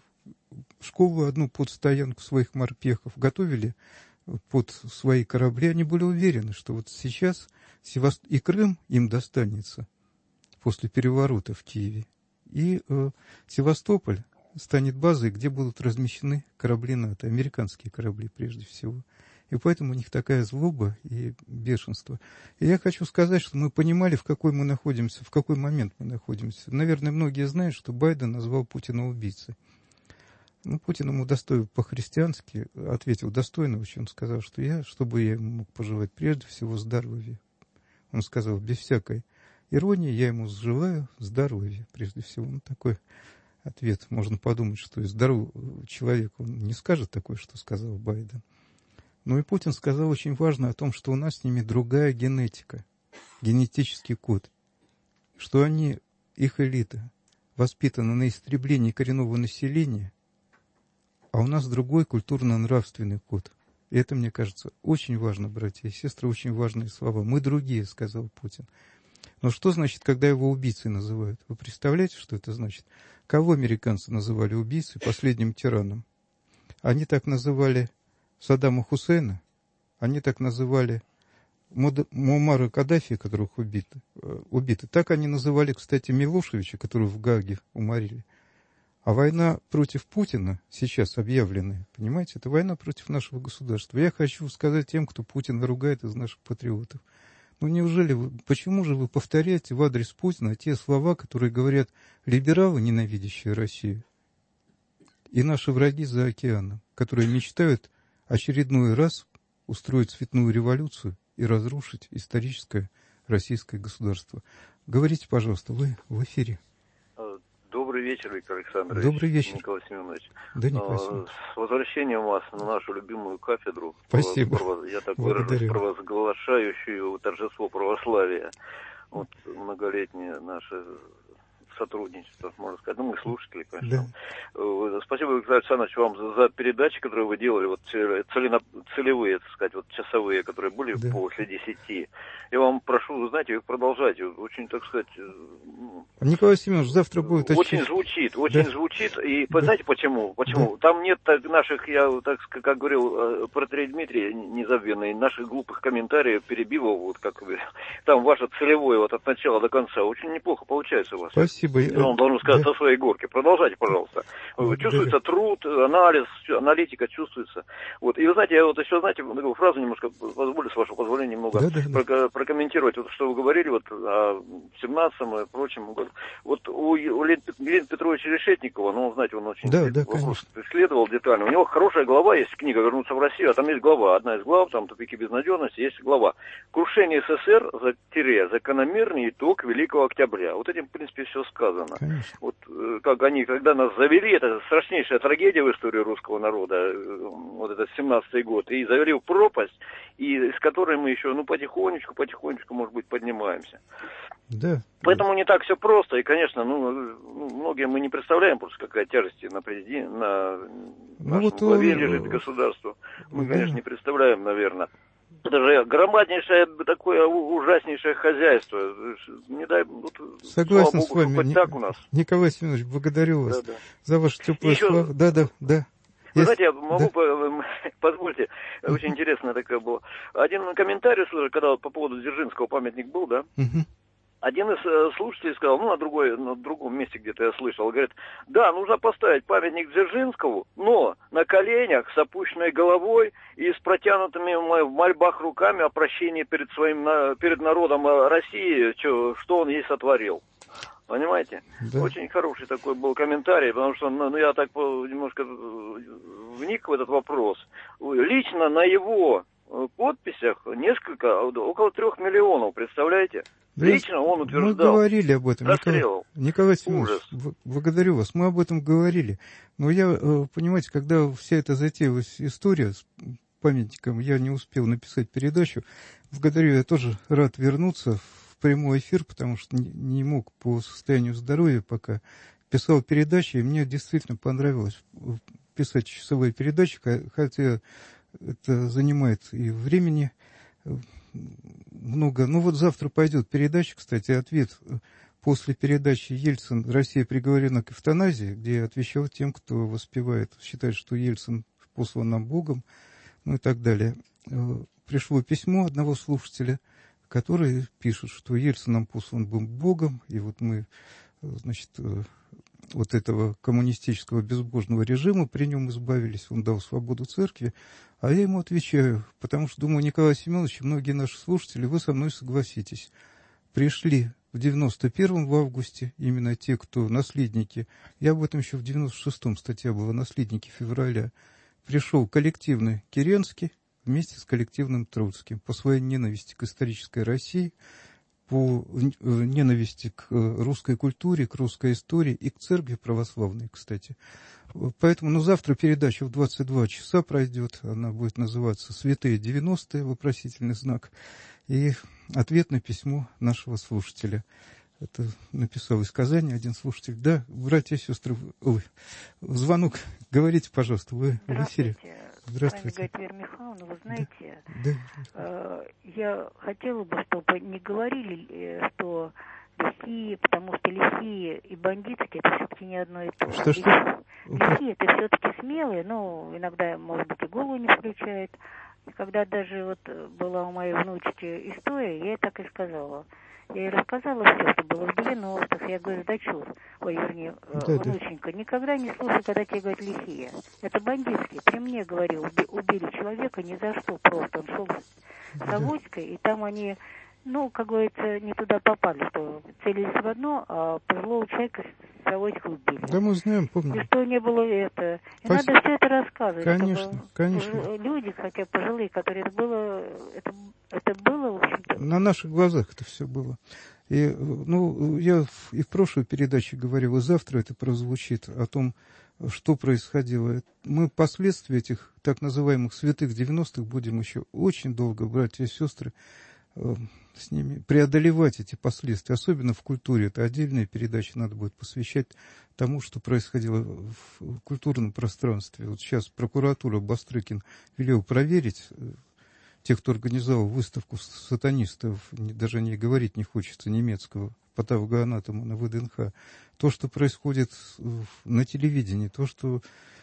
школу одну под стоянку своих морпехов, готовили под свои корабли, они были уверены, что вот сейчас Севаст... и Крым им достанется после переворота в Киеве. И э, Севастополь станет базой, где будут размещены корабли НАТО, американские корабли прежде всего. И поэтому у них такая злоба и бешенство. И я хочу сказать, что мы понимали, в какой мы находимся, в какой момент мы находимся. Наверное, многие знают, что Байден назвал Путина убийцей. Ну, Путин ему достойно по-христиански ответил достойно, очень он сказал, что я, чтобы я ему мог пожелать прежде всего здоровья. Он сказал, без всякой иронии, я ему желаю здоровья прежде всего. Ну, такой ответ. Можно подумать, что и здоровый человек, он не скажет такое, что сказал Байден. Но и Путин сказал очень важно о том, что у нас с ними другая генетика, генетический код, что они, их элита, воспитана на истреблении коренного населения, а у нас другой культурно-нравственный код. И это, мне кажется, очень важно, братья и сестры, очень важные слова. Мы другие, сказал Путин. Но что значит, когда его убийцей называют? Вы представляете, что это значит? Кого американцы называли убийцей, последним тираном? Они так называли Саддама Хусейна, они так называли Муаммара Каддафи, которых убиты, убиты. Так они называли, кстати, Милошевича, которого в Гааге уморили. А война против Путина, сейчас объявленная, понимаете, это война против нашего государства. Я хочу сказать тем, кто Путина ругает из наших патриотов. Ну неужели вы, почему же вы повторяете в адрес Путина те слова, которые говорят либералы, ненавидящие Россию, и наши враги за океаном, которые мечтают очередной раз устроить цветную революцию и разрушить историческое российское государство? Говорите, пожалуйста, вы в эфире. Добрый вечер, Виктор Александрович. Добрый вечер. Николай Семенович. Да, Николай Семенович. С возвращением вас на нашу любимую кафедру. Спасибо. Я так выражусь, провозглашающую торжество православия. Вот многолетнее наше сотрудничество, можно сказать. Ну, мы слушатели, конечно. Да. Спасибо, Виктор Александрович, вам за, за передачи, которые вы делали, вот целено, целевые, так сказать, вот часовые, которые были да. после десяти. Я вам прошу, вы знаете, их продолжать. Очень, так сказать... Николай Семенович, завтра будет... Очень очень звучит, очень да. звучит. И да. знаете почему? Почему? Да. Там нет так, наших, я так как говорил протоиерей Дмитрий незабвенный, наших глупых комментариев, перебивов, вот как вы... Там ваше целевое вот от начала до конца очень неплохо получается у вас. Спасибо. Я вам должен сказать да. со своей горки. Продолжайте, пожалуйста. Вот, чувствуется да. труд, анализ, аналитика чувствуется. Вот. И вы знаете, я вот еще, знаете, такую фразу немножко, позволю, с вашего позволения, немного да, да, да. прокомментировать. Вот, что вы говорили вот о семнадцатом и прочем году. Вот у Елены Петровича Решетникова, ну, знаете, он очень да, да, вопрос исследовал детально. У него хорошая глава, есть книга «Вернуться в Россию», а там есть глава, одна из глав, там «Тупики безнадежности», есть глава «Крушение СССР, за, тире, закономерный итог Великого Октября». Вот этим, в принципе, все сказано. сказано. Конечно. Вот как они, когда нас завели, это страшнейшая трагедия в истории русского народа, вот этот семнадцатый год, и завели в пропасть, и с которой мы еще, ну, потихонечку, потихонечку, может быть, поднимаемся. Да. Поэтому не так все просто, и, конечно, ну, многие мы не представляем просто, какая тяжесть на президенте, на ну, нашем вот главе он... лежит государство. Мы, да. конечно, не представляем, наверное. Это же громаднейшее, такое ужаснейшее хозяйство. Не дай, вот, согласен Богу, с вами, хоть Ни... так у нас. Николай Семенович, благодарю вас да, да. за ваши теплые Еще... слова. Да, да, да. Вы Я... знаете, я могу, да. позвольте, очень интересно такое было. Один комментарий, когда по поводу Дзержинского памятник был, да? Угу. Один из э, слушателей сказал, ну, на, другой, на другом месте где-то я слышал, говорит, да, нужно поставить памятник Дзержинскому, но на коленях с опущенной головой и с протянутыми в мольбах руками о прощении перед своим, перед народом России, что, что он ей сотворил. Понимаете? Да. Очень хороший такой был комментарий, потому что ну, я так немножко вник в этот вопрос. Лично на его подписях несколько, около трех миллионов, представляете? Да, лично он утверждал. Мы говорили об этом, Николай, Николай Семенович, благодарю вас, мы об этом говорили. Но я, понимаете, когда вся эта затеялась история с памятником, я не успел написать передачу. Благодарю, я тоже рад вернуться в прямой эфир, потому что не мог по состоянию здоровья пока. Писал передачи, и мне действительно понравилось писать часовые передачи, хотя это занимает и времени много. Ну вот завтра пойдет передача, кстати, ответ после передачи Ельцин «Россия приговорена к эвтаназии», где я отвечал тем, кто воспевает, считает, что Ельцин послан нам Богом, ну и так далее. Пришло письмо одного слушателя, который пишет, что Ельцин нам послан был Богом, и вот мы, значит, вот этого коммунистического безбожного режима при нем избавились, он дал свободу церкви, а я ему отвечаю, потому что, думаю, Николай Семенович и многие наши слушатели, вы со мной согласитесь. Пришли в девяносто первом в августе именно те, кто наследники, я об этом еще в девяносто шестом статья была, наследники февраля, пришел коллективный Керенский вместе с коллективным Троцким по своей ненависти к исторической России, по ненависти к русской культуре, к русской истории и к церкви православной, кстати. Поэтому, ну, завтра передача в двадцать два часа пройдет, она будет называться «Святые девяностые», вопросительный знак, и ответ на письмо нашего слушателя. Это написал из Казани один слушатель. Да, братья и сестры, ой, звонок, говорите, пожалуйста, вы в эфире. Здравствуйте. С вами Вера Михайловна, вы знаете, да. э, я хотела бы, чтобы не говорили, э, что лихие, потому что лихие и бандитские это все-таки не одно и то же. Что, что? Лихие это все-таки смелые, но иногда, может быть, и голову не включают. И когда даже вот была у моей внучки история, я ей так и сказала. Я ей рассказала все, что было в девяностых. Я говорю, дочур, ой, вернее, да, внученька, да. Никогда не слушай, когда тебе говорят лихие. Это бандитские. При мне, говорил, убили человека ни за что просто. Он шел с авоськой, и там они, ну, как говорится, не туда попали, что целились в одно, а пожилого человека с авоськой убили. Да, мы знаем, помним. И что не было это. И Спасибо. надо все это рассказывать. Конечно, конечно. Люди, хотя пожилые, которые это было, это, это было, в общем-то. На наших глазах это все было. И, ну, я и в прошлой передаче говорил, и завтра это прозвучит, о том, что происходило. Мы последствия этих так называемых святых девяностых будем еще очень долго, братья и сестры, с ними преодолевать эти последствия, особенно в культуре. Это отдельная передача, надо будет посвящать тому, что происходило в культурном пространстве. Вот сейчас прокуратура Бастрыкин велел проверить тех, кто организовал выставку сатанистов, даже не говорить не хочется, немецкого патологоанатома на ВДНХ. То, что происходит на телевидении, то, что...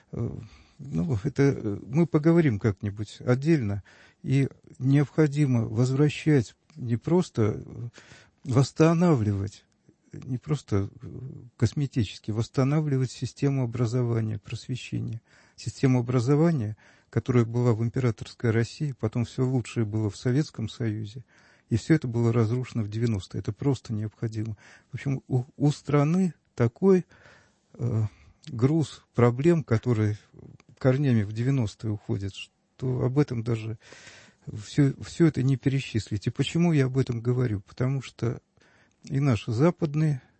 Ну, это мы поговорим как-нибудь отдельно. И необходимо возвращать, не просто восстанавливать, не просто косметически, восстанавливать систему образования, просвещения. Систему образования, которая была в императорской России, потом все лучшее было в Советском Союзе, и все это было разрушено в девяностые. Это просто необходимо. В общем, у, у страны такой э, груз проблем, который корнями в девяностые уходит, что об этом даже все, все это не перечислить. И почему я об этом говорю? Потому что и наши западные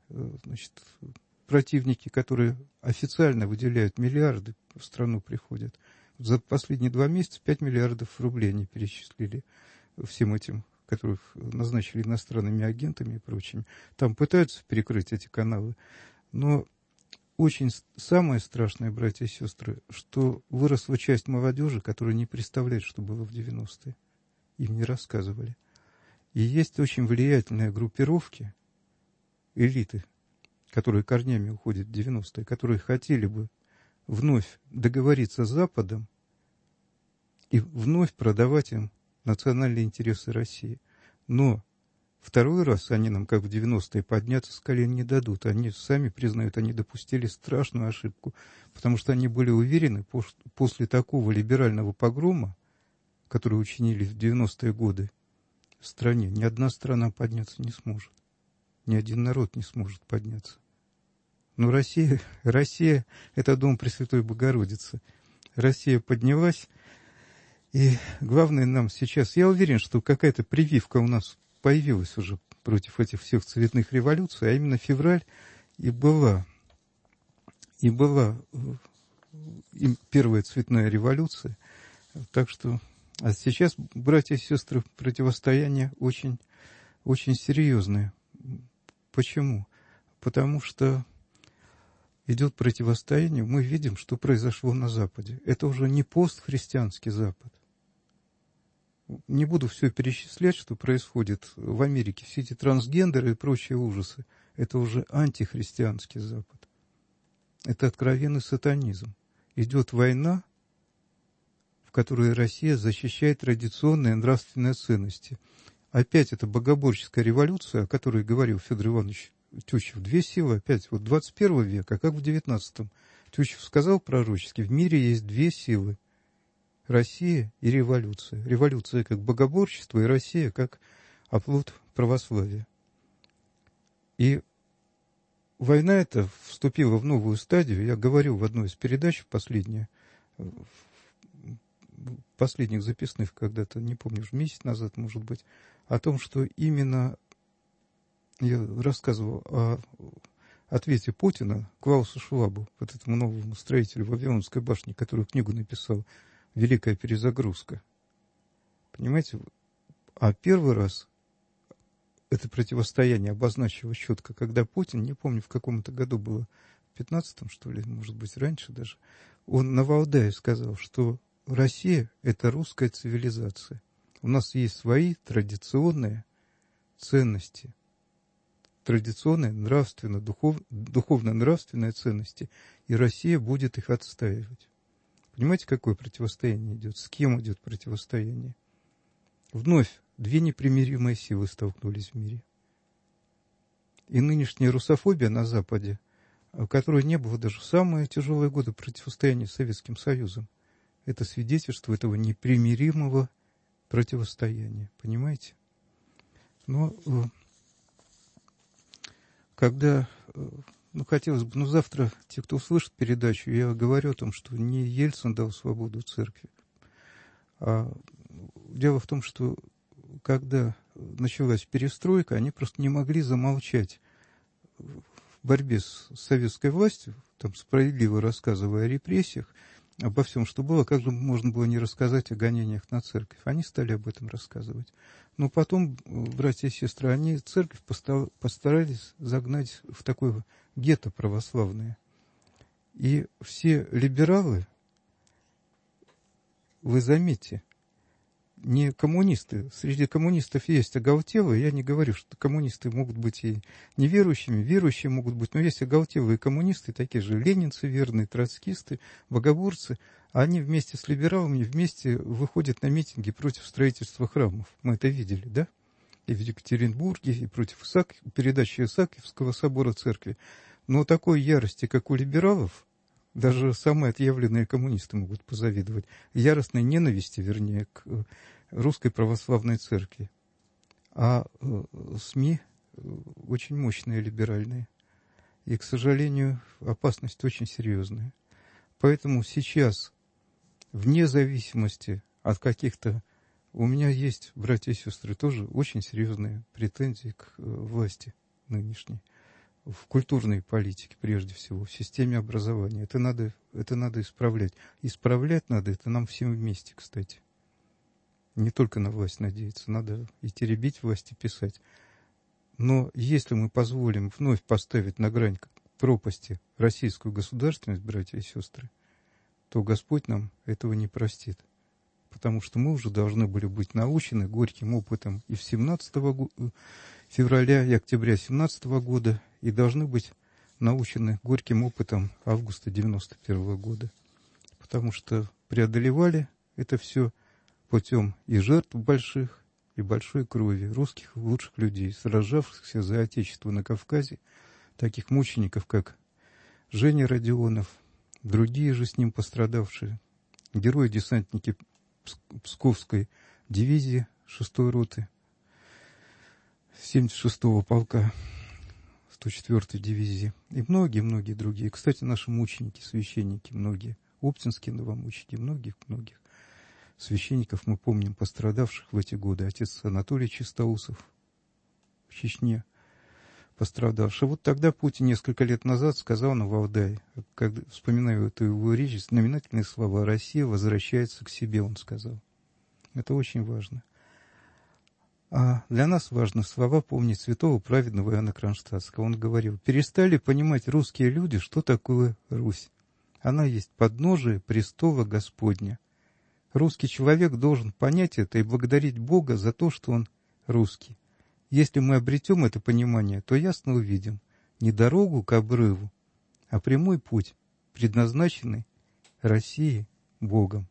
значит, противники, которые официально выделяют миллиарды, в страну приходят. За последние два месяца пять миллиардов рублей они перечислили всем этим, которых назначили иностранными агентами и прочими. Там пытаются перекрыть эти каналы. Но очень самое страшное, братья и сестры, что выросла часть молодежи, которая не представляет, что было в девяностые. Им не рассказывали. И есть очень влиятельные группировки, элиты, которые корнями уходят в девяностые, которые хотели бы вновь договориться с Западом и вновь продавать им национальные интересы России. Но второй раз они нам, как в девяностые, подняться с колен не дадут. Они сами признают, они допустили страшную ошибку, потому что они были уверены, после такого либерального погрома, который учинили в девяностые годы в стране, ни одна страна подняться не сможет. Ни один народ не сможет подняться. Но Россия, Россия – это дом Пресвятой Богородицы. Россия поднялась, и главное нам сейчас, я уверен, что какая-то прививка у нас появилась уже против этих всех цветных революций, а именно февраль и была, и была и первая цветная революция. Так что, а сейчас, братья и сестры, противостояние очень, очень серьезное. Почему? Потому что идет противостояние, мы видим, что произошло на Западе. Это уже не постхристианский Запад. Не буду все перечислять, что происходит в Америке, все эти трансгендеры и прочие ужасы. Это уже антихристианский Запад. Это откровенный сатанизм. Идет война, в которой Россия защищает традиционные нравственные ценности. Опять это богоборческая революция, о которой говорил Федор Иванович Тютчев. Две силы опять, вот двадцать первого века, как в девятнадцатом. Тютчев сказал пророчески, в мире есть две силы. Россия и революция. Революция как богоборчество, и Россия как оплот православия. И война эта вступила в новую стадию. Я говорил в одной из передач, последняя, последних записных когда-то, не помню, месяц назад, может быть, о том, что именно я рассказывал о ответе Путина Клаусу Швабу, вот этому новому строителю Вавилонской башни, который книгу написал «Великая перезагрузка». Понимаете? А первый раз это противостояние обозначилось четко, когда Путин, не помню, в каком-то году было, в пятнадцатом, что ли, может быть, раньше даже, он на Валдае сказал, что Россия – это русская цивилизация. У нас есть свои традиционные ценности, традиционные нравственно, духов, духовно-нравственные ценности, и Россия будет их отстаивать. Понимаете, какое противостояние идет? С кем идет противостояние? Вновь две непримиримые силы столкнулись в мире. И нынешняя русофобия на Западе, которой не было даже в самые тяжелые годы противостояния с Советским Союзом, это свидетельство этого непримиримого противостояния. Понимаете? Но когда, ну, хотелось бы, ну, завтра те, кто услышит передачу, я говорю о том, что не Ельцин дал свободу церкви. А дело в том, что когда началась перестройка, они просто не могли замолчать в борьбе с советской властью, там справедливо рассказывая о репрессиях, обо всем, что было, как же можно было не рассказать о гонениях на церковь. Они стали об этом рассказывать. Но потом, братья и сестры, они церковь постарались загнать в такое гетто православное. И все либералы, вы заметьте, не коммунисты. Среди коммунистов есть оголтелые. Я не говорю, что коммунисты могут быть и неверующими, верующие могут быть, но есть оголтелые коммунисты, такие же ленинцы, верные троцкисты, богоборцы. Они вместе с либералами вместе выходят на митинги против строительства храмов. Мы это видели, да? И в Екатеринбурге, и против Исаак, передачи Исаакиевского собора церкви. Но такой ярости, как у либералов, даже самые отъявленные коммунисты могут позавидовать. Яростной ненависти, вернее, к русской православной церкви. А СМИ очень мощные, либеральные. И, к сожалению, опасность очень серьезная. Поэтому сейчас, вне зависимости от каких-то... У меня есть, братья и сестры, тоже очень серьезные претензии к власти нынешней. в культурной политике, прежде всего, в системе образования. Это надо, это надо исправлять. Исправлять надо это нам всем вместе, кстати. Не только на власть надеяться, надо и теребить власть, и писать. Но если мы позволим вновь поставить на грань пропасти российскую государственность, братья и сестры, то Господь нам этого не простит. Потому что мы уже должны были быть научены горьким опытом и в семнадцатого февраля и октября семнадцатого года, и должны быть научены горьким опытом августа девяносто первого года. Потому что преодолевали это все путем и жертв больших, и большой крови русских лучших людей, сражавшихся за Отечество на Кавказе, таких мучеников, как Женя Родионов, другие же с ним пострадавшие, герои-десантники Псковской дивизии шестой роты, семьдесят шестого полка, сто четвёртой дивизии, и многие-многие другие. Кстати, наши мученики, священники, многие, оптинские новомученики, многих-многих священников мы помним, пострадавших в эти годы. Отец Анатолий Чистоусов в Чечне пострадавший. Вот тогда Путин несколько лет назад сказал на Валдае, когда вспоминаю эту его речь, знаменательные слова: «Россия возвращается к себе», он сказал. Это очень важно. А для нас важно слова помнить святого праведного Иоанна Кронштадтского. Он говорил: «Перестали понимать русские люди, что такое Русь. Она есть подножие престола Господня. Русский человек должен понять это и благодарить Бога за то, что он русский. Если мы обретем это понимание, то ясно увидим не дорогу к обрыву, а прямой путь, предназначенный России Богом».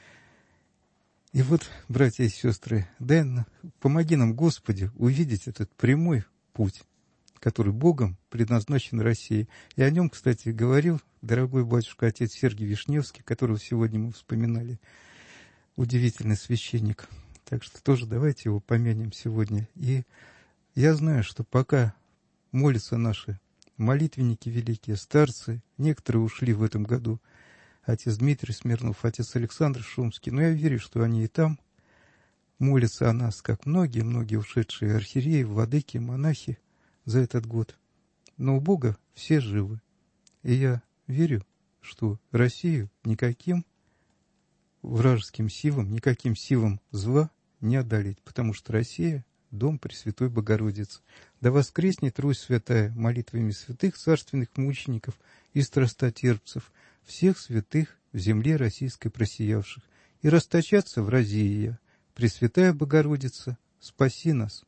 И вот, братья и сестры, дай, помоги нам, Господи, увидеть этот прямой путь, который Богом предназначен России. И о нем, кстати, говорил дорогой батюшка отец Сергий Вишневский, которого сегодня мы вспоминали, удивительный священник. Так что тоже давайте его помянем сегодня. И я знаю, что пока молятся наши молитвенники великие, старцы, некоторые ушли в этом году, отец Дмитрий Смирнов, отец Александр Шумский, но я верю, что они и там молятся о нас, как многие-многие ушедшие архиереи, владыки, монахи за этот год. Но у Бога все живы. И я верю, что Россию никаким вражеским силам, никаким силам зла не одолеть, потому что Россия — дом Пресвятой Богородицы. Да воскреснет Русь святая молитвами святых царственных мучеников и страстотерпцев, всех святых в земле российской просиявших, и расточаться в рази ее. Пресвятая Богородица, спаси нас.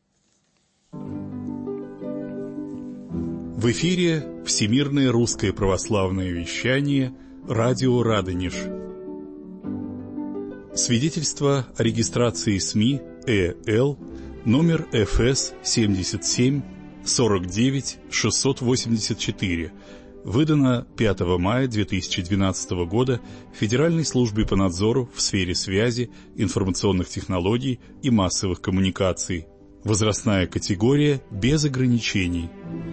В эфире Всемирное русское православное вещание, радио Радонеж. Свидетельство о регистрации СМИ ЭЛ номер эф эс семьдесят семь сорок девять шестьсот восемьдесят четыре, выдано пятого мая две тысячи двенадцатого года Федеральной службой по надзору в сфере связи, информационных технологий и массовых коммуникаций. Возрастная категория без ограничений.